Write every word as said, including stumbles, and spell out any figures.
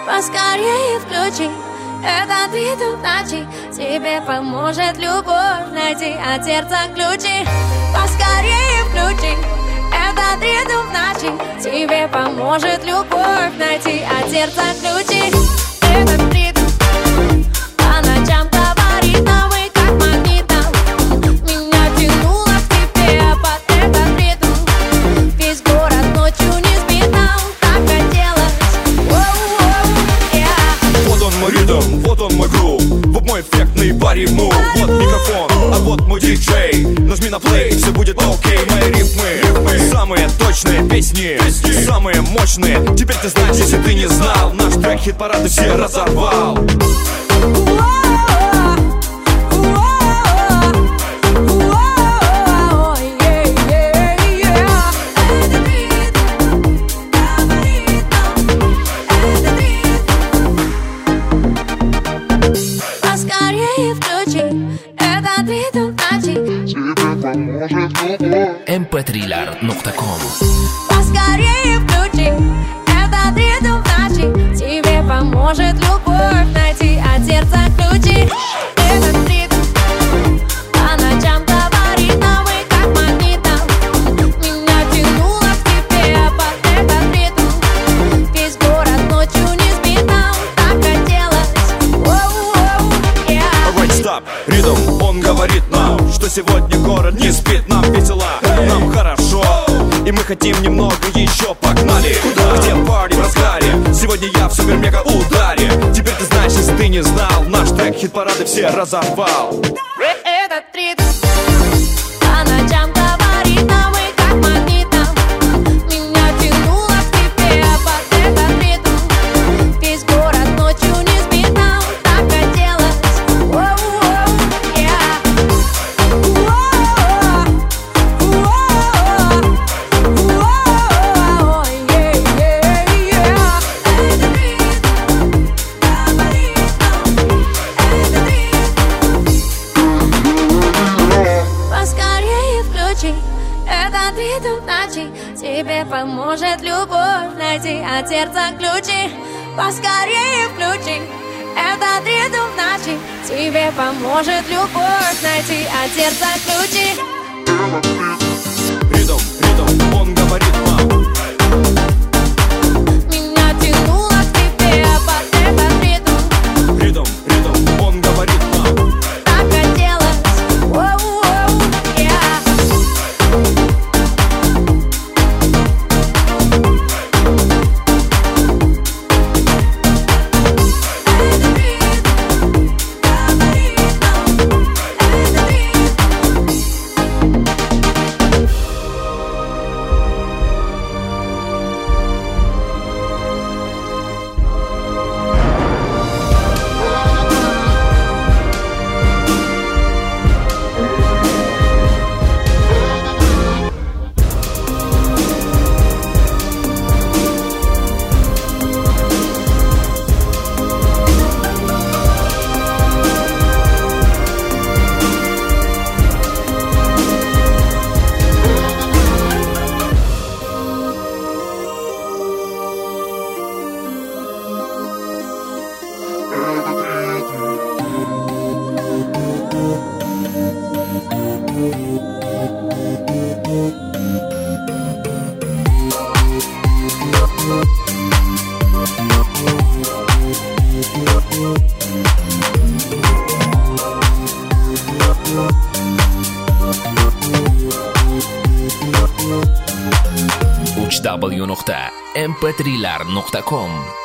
Поскорее включи этот ритм ночи. Тебе поможет любовь найти от сердца ключи. Поскорее включи этот ритм ночи. Тебе поможет любовь найти от сердца ключи. Этот ритм по ночам говорит нам и как магнитом. Меня тянуло к тебе под этот ритм. Весь город ночью не спит, нам так хотелось. Вот он мой ритм, вот он мой грув, вот мой эффектный пари-мув. Вот микрофон, а вот мой диджей. Нажми на плей, все будет окей. Мои рифмы, рифмы самые точные песни, песни, самые мощные. Теперь ты знаешь, если ты не знал, наш трек хит-парады все разорвал. эм пэ три лар точка ком. Поскорее включи этот ритм ночи. Тебе поможет любовь найти от сердца ключи. Этот ритм по ночам говорит нам и как магнитом. Меня тянуло к тебе под этот ритм. Весь город ночью не спит, нам так хотелось. Alright, stop. Ритм, он говорит нам, что сегодня город не спит. Нам весело, нам хорошо, и мы хотим немного еще. Погнали! Куда? Где парти в разгаре? Сегодня я в супер-мега-ударе. Теперь ты знаешь, если ты не знал, наш трек хит-парады все разорвал. Этот ритм по ночам говорит нам и как магнитом. Меня тянуло к тебе под этот ритм. Весь город ночью не спит, нам так хотелось. Этот ритм ночи. Тебе поможет любовь найти от сердца ключи. Поскорее включи этот ритм ночи. Тебе поможет любовь найти от сердца ключи. Ритм, ритм, он говорит нам. Меня тянуло к тебе под этот ритм. Ритм, ритм, он говорит нам. Так хотелось. дабл ю точка эм пэ три лар точка ком